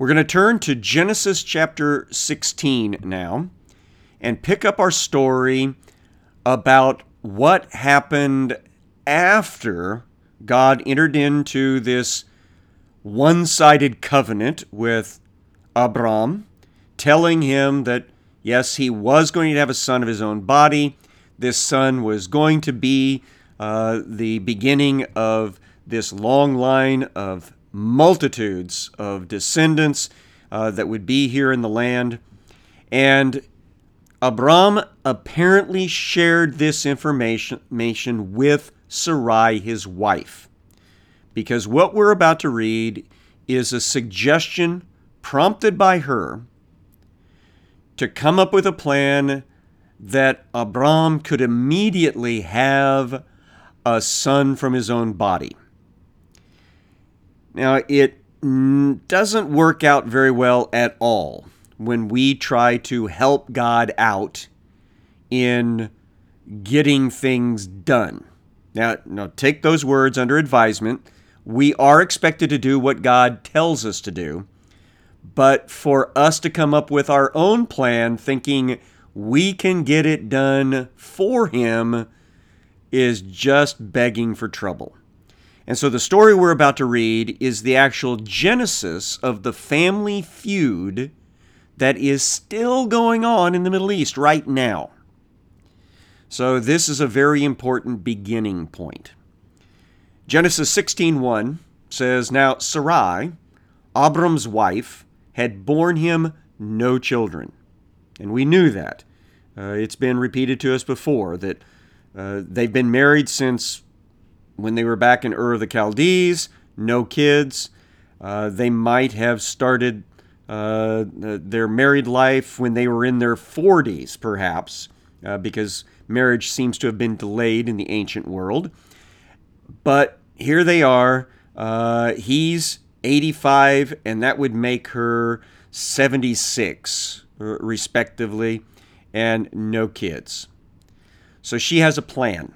We're going to turn to Genesis chapter 16 now and pick up our story about what happened after God entered into this one-sided covenant with Abram, telling him that, yes, he was going to have a son of his own body. This son was going to be the beginning of this long line of multitudes of descendants that would be here in the land. And Abram apparently shared this information with Sarai, his wife, because what we're about to read is a suggestion prompted by her to come up with a plan that Abram could immediately have a son from his own body. Now, it doesn't work out very well at all when we try to help God out in getting things done. Now, take those words under advisement. We are expected to do what God tells us to do, but for us to come up with our own plan thinking we can get it done for him is just begging for trouble. And so the story we're about to read is the actual genesis of the family feud that is still going on in the Middle East right now. So this is a very important beginning point. Genesis 16:1 says, "Now Sarai, Abram's wife, had borne him no children." And we knew that. It's been repeated to us before that they've been married since when they were back in Ur of the Chaldees, no kids. They might have started their married life when they were in their 40s, perhaps, because marriage seems to have been delayed in the ancient world. But here they are. He's 85, and that would make her 76, respectively, and no kids. So she has a plan.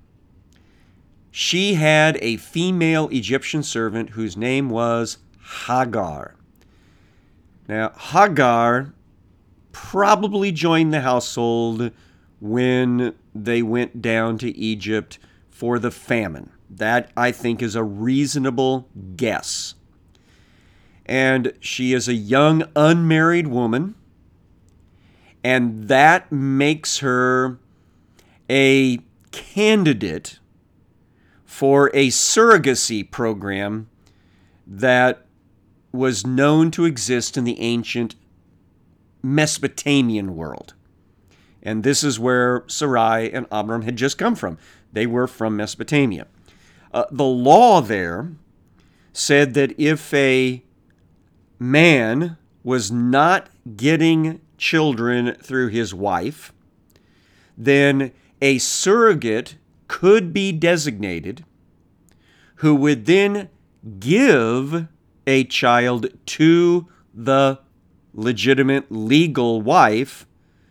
She had a female Egyptian servant whose name was Hagar. Now, Hagar probably joined the household when they went down to Egypt for the famine. That, I think, is a reasonable guess. And she is a young, unmarried woman, and that makes her a candidate for a surrogacy program that was known to exist in the ancient Mesopotamian world. And this is where Sarai and Abram had just come from. They were from Mesopotamia. The law there said that if a man was not getting children through his wife, then a surrogate could be designated who would then give a child to the legitimate legal wife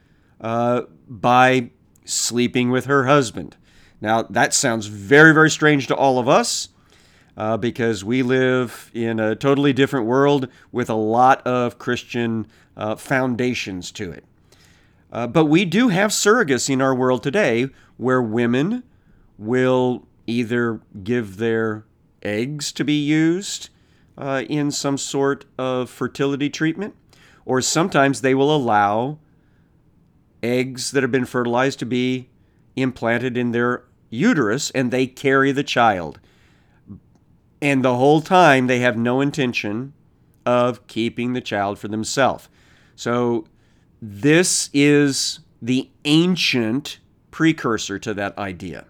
by sleeping with her husband. Now, that sounds very, very strange to all of us because we live in a totally different world with a lot of Christian foundations to it. But we do have surrogacy in our world today where women will either give their eggs to be used in some sort of fertility treatment, or sometimes they will allow eggs that have been fertilized to be implanted in their uterus and they carry the child. And the whole time they have no intention of keeping the child for themselves. So this is the ancient precursor to that idea.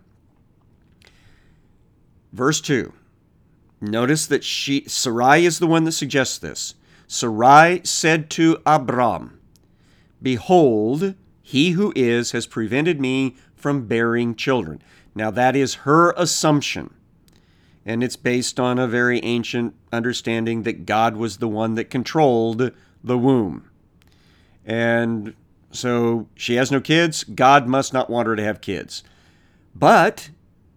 Verse 2. Notice that Sarai is the one that suggests this. Sarai said to Abram, "Behold, he who is has prevented me from bearing children." Now that is her assumption. And it's based on a very ancient understanding that God was the one that controlled the womb. And so she has no kids. God must not want her to have kids. But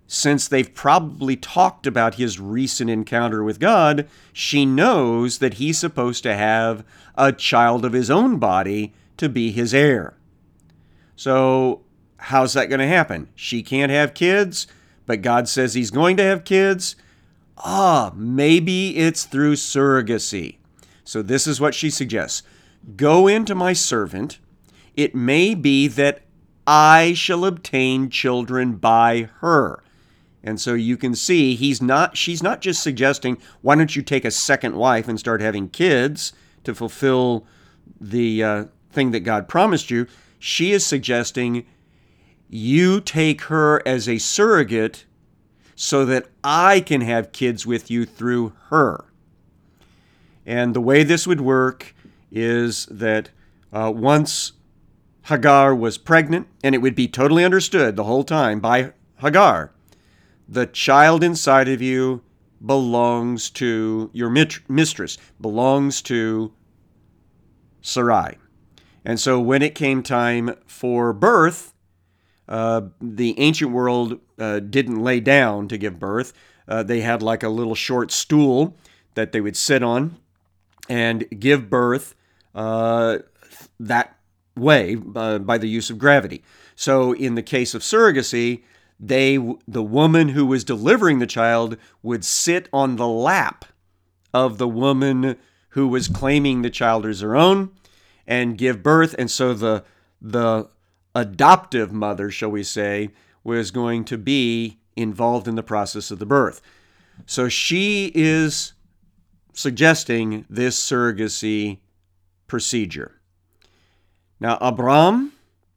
since they've probably talked about his recent encounter with God, she knows that he's supposed to have a child of his own body to be his heir. So how's that going to happen? She can't have kids, but God says he's going to have kids. Maybe it's through surrogacy. So this is what she suggests. Go into my servant. It may be that I shall obtain children by her. And so you can see she's not just suggesting, why don't you take a second wife and start having kids to fulfill the thing that God promised you. She is suggesting you take her as a surrogate so that I can have kids with you through her. And the way this would work is that once Hagar was pregnant, and it would be totally understood the whole time by Hagar, the child inside of you belongs to your mistress, belongs to Sarai. And so when it came time for birth, the ancient world didn't lay down to give birth. They had like a little short stool that they would sit on and give birth that way by the use of gravity. So in the case of surrogacy, the woman who was delivering the child would sit on the lap of the woman who was claiming the child as her own and give birth. And so the adoptive mother, shall we say, was going to be involved in the process of the birth. So she is suggesting this surrogacy procedure. Now, Abram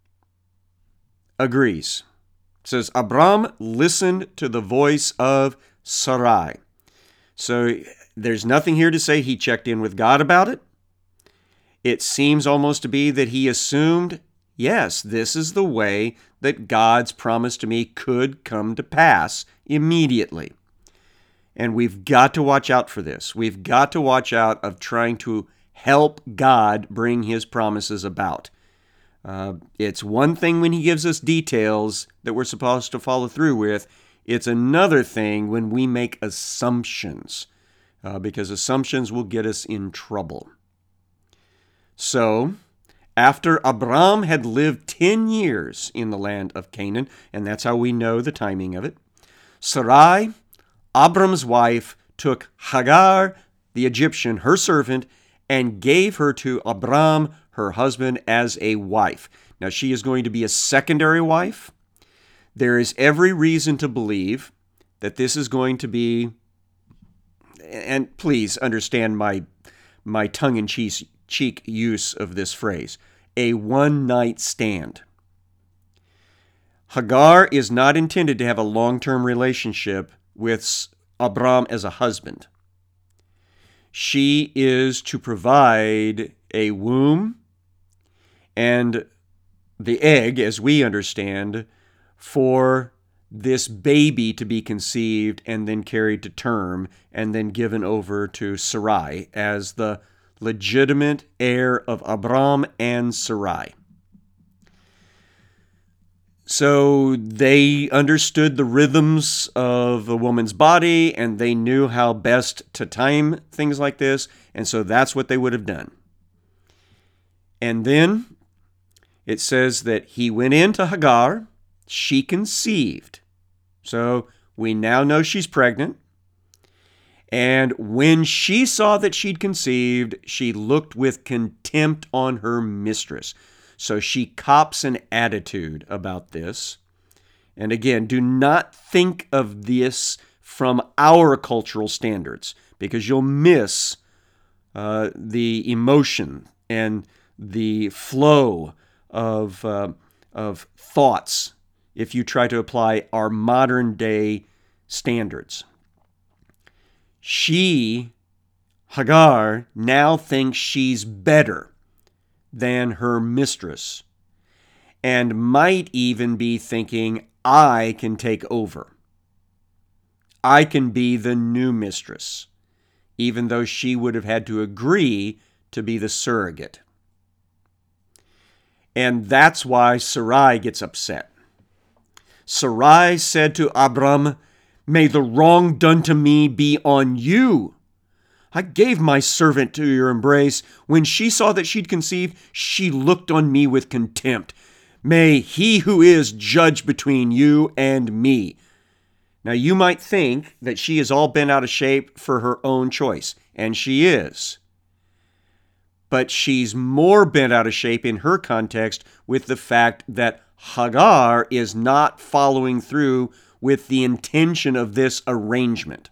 agrees. It says, Abram listened to the voice of Sarai. So there's nothing here to say he checked in with God about it. It seems almost to be that he assumed, yes, this is the way that God's promise to me could come to pass immediately. And we've got to watch out for this. We've got to watch out of trying to help God bring his promises about. It's one thing when he gives us details that we're supposed to follow through with. It's another thing when we make assumptions, because assumptions will get us in trouble. So, after Abram had lived 10 years in the land of Canaan, and that's how we know the timing of it, Sarai, Abram's wife, took Hagar, the Egyptian, her servant, and gave her to Abram, her husband, as a wife. Now, she is going to be a secondary wife. There is every reason to believe that this is going to be, and please understand my tongue-in-cheek use of this phrase, a one-night stand. Hagar is not intended to have a long-term relationship with Abram as a husband. She is to provide a womb and the egg, as we understand, for this baby to be conceived and then carried to term and then given over to Sarai as the legitimate heir of Abram and Sarai. So they understood the rhythms of a woman's body, and they knew how best to time things like this, and so that's what they would have done. And then it says that he went in to Hagar, she conceived. So we now know she's pregnant. And when she saw that she'd conceived, she looked with contempt on her mistress. So she cops an attitude about this. And again, do not think of this from our cultural standards, because you'll miss the emotion and the flow of thoughts if you try to apply our modern day standards. She, Hagar, now thinks she's better than her mistress and might even be thinking, I can take over. I can be the new mistress, even though she would have had to agree to be the surrogate. And that's why Sarai gets upset. Sarai said to Abram, "May the wrong done to me be on you. I gave my servant to your embrace. When she saw that she'd conceived, she looked on me with contempt. May he who is judge between you and me." Now, you might think that she is all bent out of shape for her own choice, and she is. But she's more bent out of shape in her context with the fact that Hagar is not following through with the intention of this arrangement.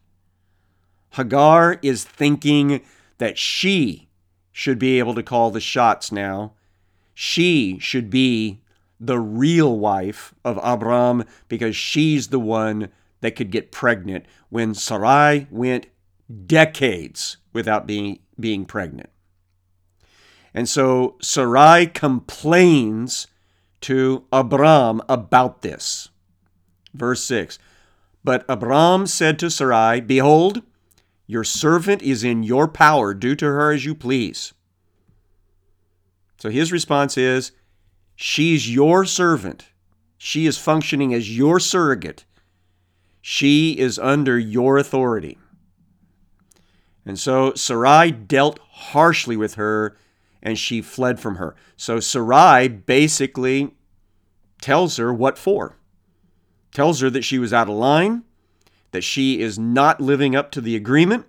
Hagar is thinking that she should be able to call the shots now. She should be the real wife of Abram because she's the one that could get pregnant when Sarai went decades without being pregnant. And so Sarai complains to Abram about this. Verse 6, "But Abram said to Sarai, Behold, your servant is in your power. Do to her as you please." So his response is, she's your servant. She is functioning as your surrogate. She is under your authority. And so Sarai dealt harshly with her, and she fled from her. So Sarai basically tells her what for. Tells her that she was out of line, that she is not living up to the agreement,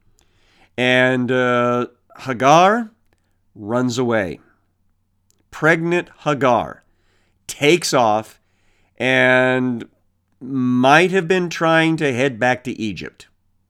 and Hagar runs away. Pregnant Hagar takes off and might have been trying to head back to Egypt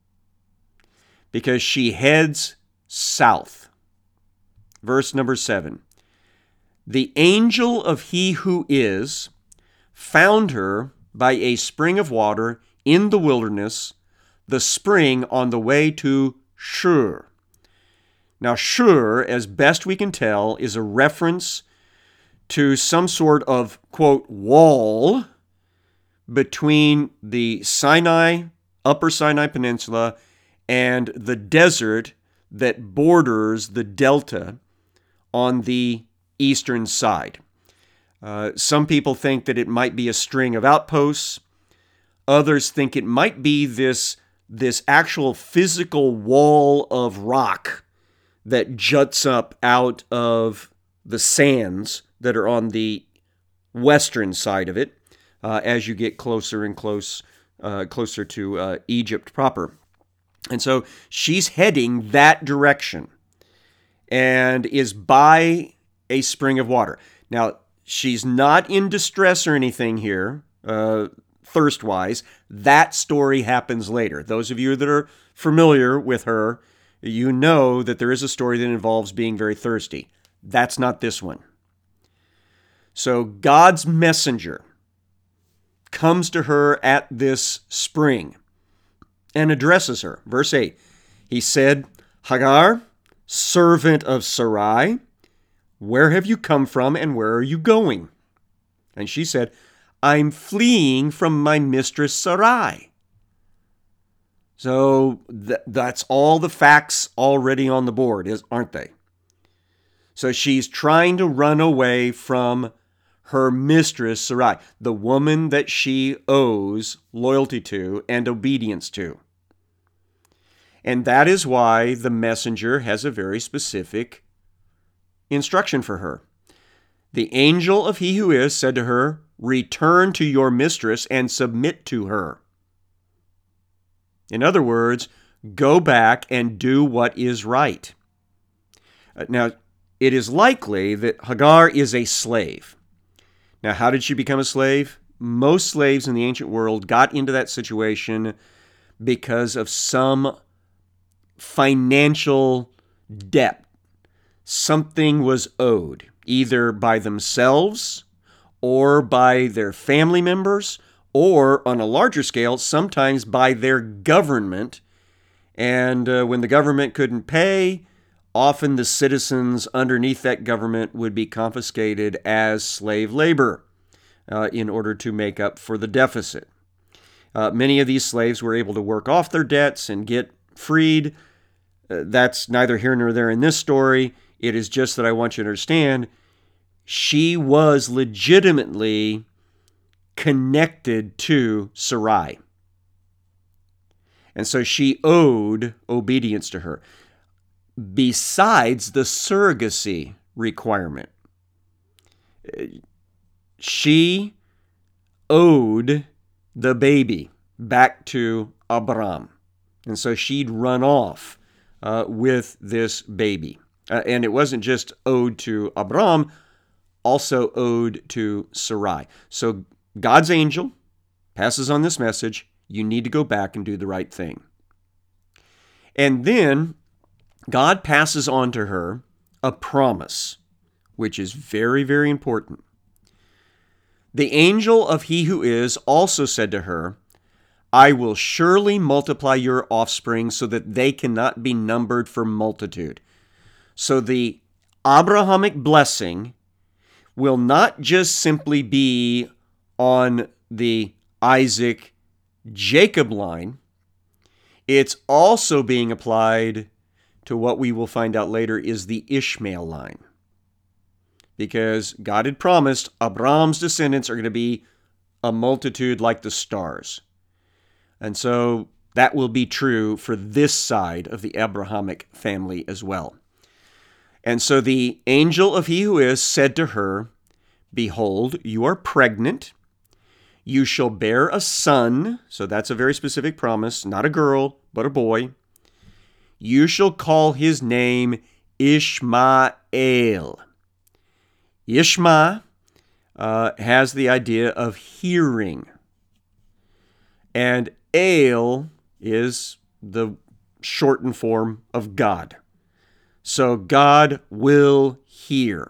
because she heads south. Verse number 7. "The angel of he who is found her by a spring of water in the wilderness, the spring on the way to Shur." Now, Shur, as best we can tell, is a reference to some sort of, quote, wall between the Sinai, Upper Sinai Peninsula, and the desert that borders the delta on the eastern side. Some people think that it might be a string of outposts. Others think it might be this actual physical wall of rock that juts up out of the sands that are on the western side of it as you get closer and closer to Egypt proper. And so she's heading that direction and is by a spring of water. Now, she's not in distress or anything here, thirst-wise. That story happens later. Those of you that are familiar with her, you know that there is a story that involves being very thirsty. That's not this one. So God's messenger comes to her at this spring and addresses her. Verse 8, he said, "Hagar, servant of Sarai, where have you come from and where are you going?" And she said, "I'm fleeing from my mistress Sarai." So that's all the facts already on the board, aren't they? So she's trying to run away from her mistress Sarai, the woman that she owes loyalty to and obedience to. And that is why the messenger has a very specific instruction for her. "The angel of he who is said to her, Return to your mistress and submit to her." In other words, go back and do what is right. Now, it is likely that Hagar is a slave. Now, how did she become a slave? Most slaves in the ancient world got into that situation because of some financial debt. Something was owed, either by themselves or by their family members, or on a larger scale, sometimes by their government. And when the government couldn't pay, often the citizens underneath that government would be confiscated as slave labor in order to make up for the deficit. Many of these slaves were able to work off their debts and get freed. That's neither here nor there in this story. It is just that I want you to understand she was legitimately connected to Sarai. And so she owed obedience to her, besides the surrogacy requirement. She owed the baby back to Abram. And so she'd run off with this baby. And it wasn't just owed to Abram, also owed to Sarai. So God's angel passes on this message. You need to go back and do the right thing. And then God passes on to her a promise, which is very, very important. The angel of He who is also said to her, I will surely multiply your offspring so that they cannot be numbered for multitude. So the Abrahamic blessing will not just simply be on the Isaac-Jacob line. It's also being applied to what we will find out later is the Ishmael line. Because God had promised Abraham's descendants are going to be a multitude like the stars. And so that will be true for this side of the Abrahamic family as well. And so the angel of He who is said to her, Behold, you are pregnant. You shall bear a son. So that's a very specific promise, not a girl, but a boy. You shall call his name Ishmael. Ishma has the idea of hearing. And El is the shortened form of God. So God will hear.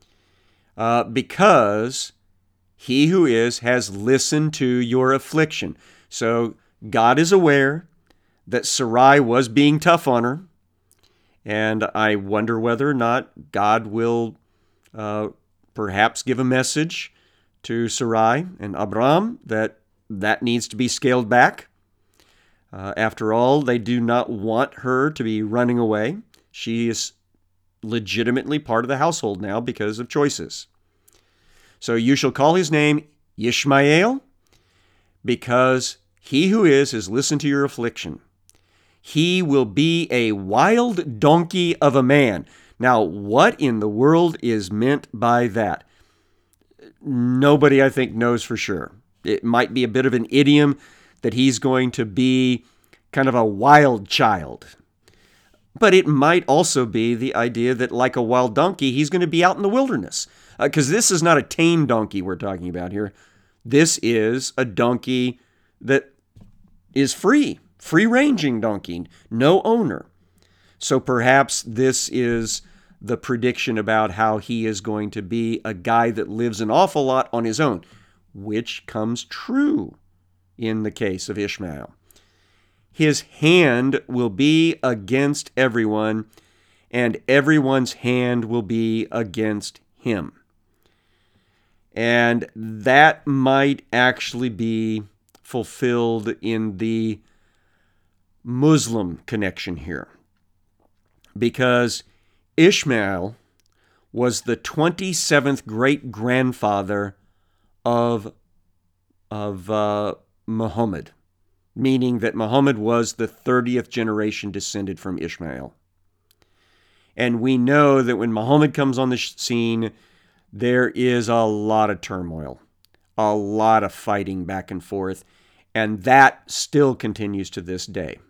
Because He who is has listened to your affliction. So God is aware that Sarai was being tough on her. And I wonder whether or not God will perhaps give a message to Sarai and Abram that needs to be scaled back. After all, they do not want her to be running away. She is legitimately part of the household now because of choices. So you shall call his name Ishmael, because he who is has listened to your affliction. He will be a wild donkey of a man. Now, what in the world is meant by that? Nobody, I think, knows for sure. It might be a bit of an idiom that he's going to be kind of a wild child. But it might also be the idea that, like a wild donkey, he's going to be out in the wilderness. Because this is not a tame donkey we're talking about here. This is a donkey that is free-ranging donkey, no owner. So perhaps this is the prediction about how he is going to be a guy that lives an awful lot on his own, which comes true in the case of Ishmael. His hand will be against everyone, and everyone's hand will be against him. And that might actually be fulfilled in the Muslim connection here. Because Ishmael was the 27th great-grandfather of Muhammad, meaning that Muhammad was the 30th generation descended from Ishmael. And we know that when Muhammad comes on the scene, there is a lot of turmoil, a lot of fighting back and forth, and that still continues to this day.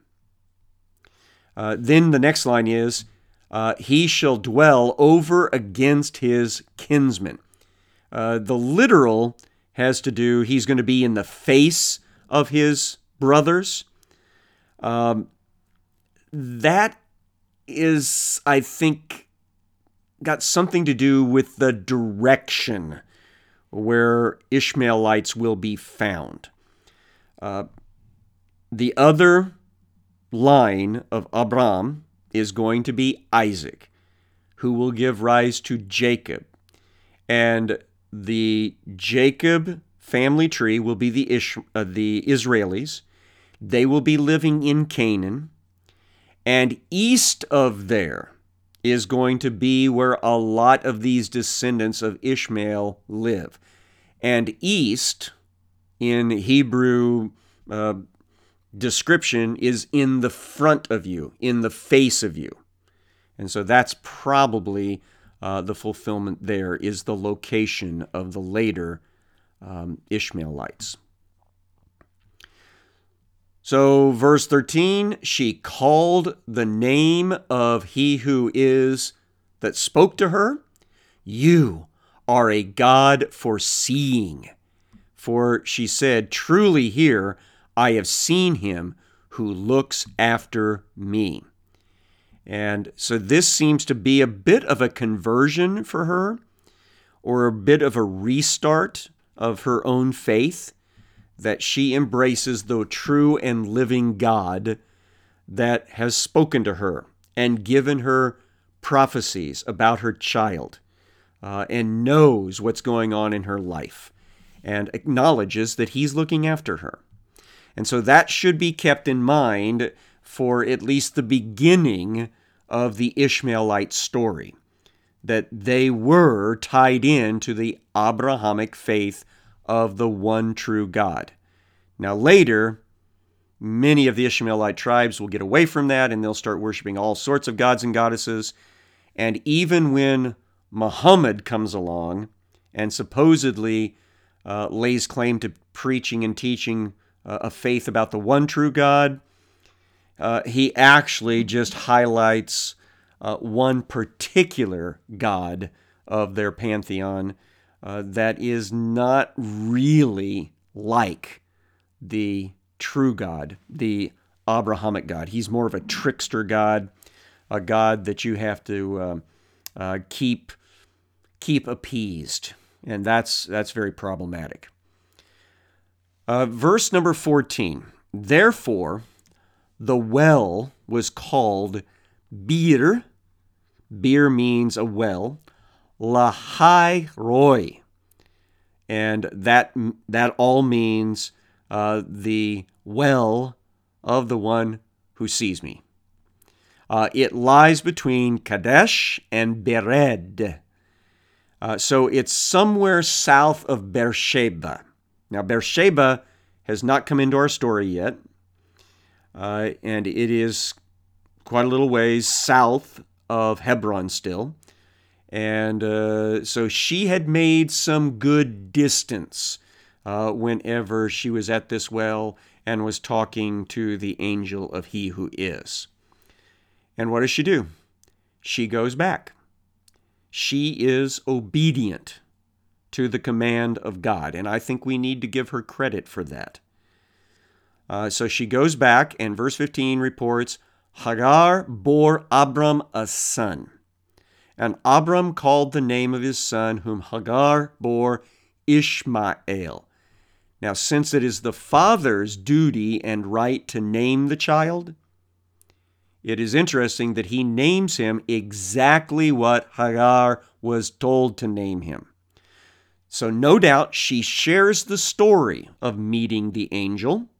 Then the next line is, he shall dwell over against his kinsmen. The literal has to do, he's going to be in the face of his brothers. That is, I think, got something to do with the direction where Ishmaelites will be found. The other line of Abram is going to be Isaac, who will give rise to Jacob. And the Jacob family tree will be the Israelis. They will be living in Canaan. And east of there is going to be where a lot of these descendants of Ishmael live. And east in Hebrew description is in the front of you, in the face of you. And so that's probably the fulfillment there, is the location of the later Ishmaelites. So verse 13, she called the name of he who is that spoke to her. You are a God foreseeing. For she said, truly here I have seen him who looks after me. And so this seems to be a bit of a conversion for her, or a bit of a restart of her own faith, that she embraces the true and living God that has spoken to her and given her prophecies about her child, and knows what's going on in her life, and acknowledges that he's looking after her. And so that should be kept in mind for at least the beginning of the Ishmaelite story, that they were tied into the Abrahamic faith of the one true God. Now later, many of the Ishmaelite tribes will get away from that, and they'll start worshiping all sorts of gods and goddesses. And even when Muhammad comes along and supposedly lays claim to preaching and teaching a faith about the one true God, he actually just highlights one particular god of their pantheon that is not really like the true God, the Abrahamic God. He's more of a trickster God, a God that you have to keep appeased, and that's very problematic. Verse number 14. Therefore, the well was called Bir. Bir means a well. Lahai Roy. And that all means the well of the one who sees me. It lies between Kadesh and Bered. So it's somewhere south of Beersheba. Now, Beersheba has not come into our story yet, and it is quite a little ways south of Hebron still. And so she had made some good distance whenever she was at this well and was talking to the angel of he who is. And what does she do? She goes back. She is obedient to the command of God, and I think we need to give her credit for that. So she goes back, and verse 15 reports, Hagar bore Abram a son. And Abram called the name of his son, whom Hagar bore, Ishmael. Now, since it is the father's duty and right to name the child, it is interesting that he names him exactly what Hagar was told to name him. So no doubt she shares the story of meeting the angel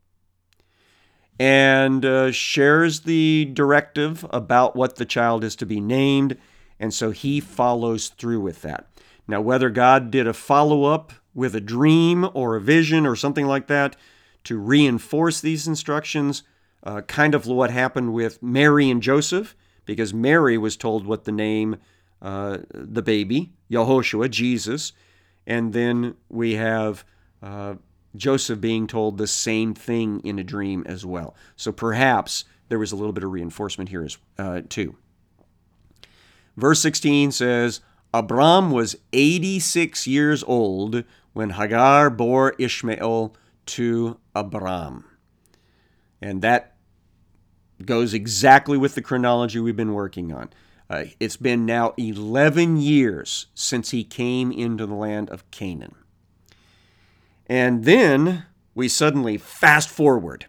and shares the directive about what the child is to be named, and so he follows through with that. Now, whether God did a follow-up with a dream or a vision or something like that to reinforce these instructions, kind of what happened with Mary and Joseph, because Mary was told what the name, the baby, Yehoshua, Jesus, and then we have Joseph being told the same thing in a dream as well. So perhaps there was a little bit of reinforcement here too. Verse 16 says, Abram was 86 years old when Hagar bore Ishmael to Abram. And that goes exactly with the chronology we've been working on. It's been now 11 years since he came into the land of Canaan. And then we suddenly fast forward.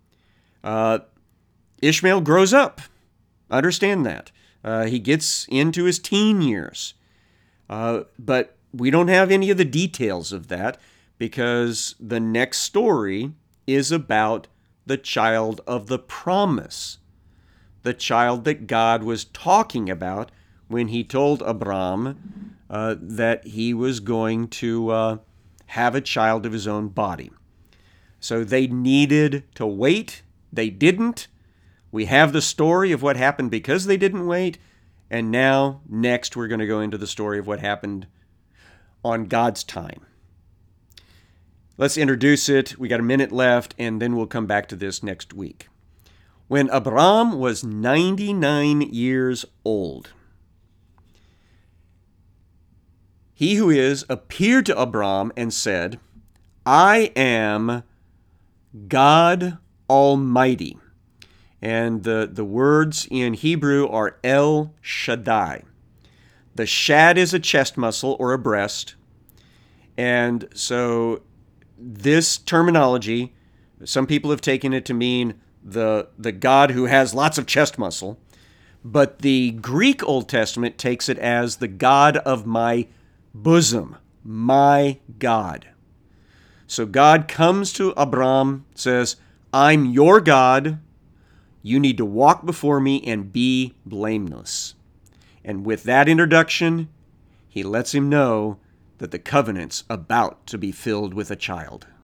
Ishmael grows up. Understand that. He gets into his teen years. But we don't have any of the details of that because the next story is about the child of the promise, the child that God was talking about when he told Abram that he was going to have a child of his own body. So they needed to wait. They didn't. We have the story of what happened because they didn't wait. And now, next, we're going to go into the story of what happened on God's time. Let's introduce it. We got a minute left, and then we'll come back to this next week. When Abram was 99 years old, he who is appeared to Abram and said, I am God Almighty. And the words in Hebrew are El Shaddai. The shad is a chest muscle or a breast. And so this terminology, some people have taken it to mean the God who has lots of chest muscle. But the Greek Old Testament takes it as the God of my bosom, my God. So God comes to Abram, says, I'm your God. You need to walk before me and be blameless. And with that introduction, he lets him know that the covenant's about to be filled with a child.